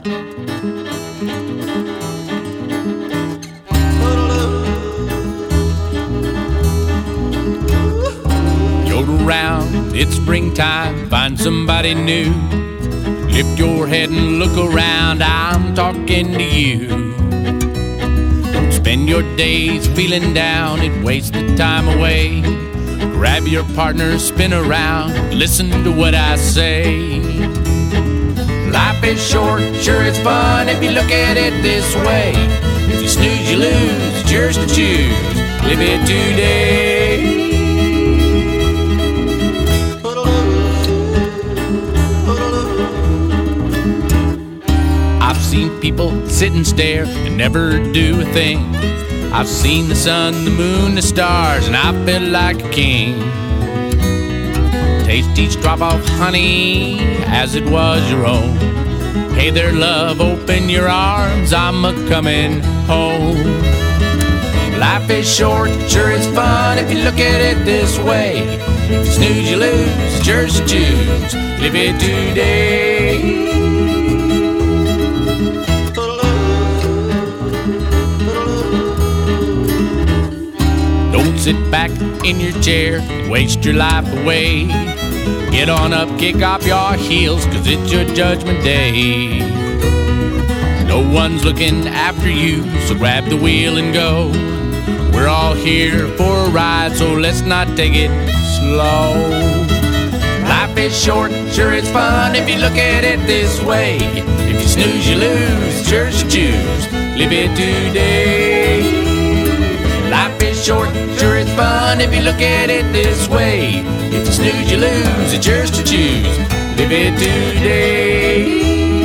Around, it's springtime, find somebody new. Lift your head and look around, I'm talking to you. Don't spend your days feeling down, it wastes the time away. Grab your partner, spin around, listen to what I say. Life is short, sure it's fun if you look at it this way. If you snooze, you lose, it's yours to choose. Live it today. I've seen people sit and stare and never do a thing. I've seen the sun, the moon, the stars, and I feel like a king. Taste each drop of honey as it was your own. Hey there, love, open your arms, I'm a-comin' home. Life is short, sure it's fun if you look at it this way. If you snooze, you lose, it's yours to choose. Live it today. Don't sit back in your chair and waste your life away. Get on up, kick off your heels, 'cause it's your judgment day. No one's looking after you, so grab the wheel and go. We're all here for a ride, so let's not take it slow. Life is short, sure it's fun if you look at it this way. If you snooze, you lose, it's yours to choose. Live it today. Life is short, sure it's fun if you look at it this way. If you snooze, you lose, it's yours to choose. Live it today.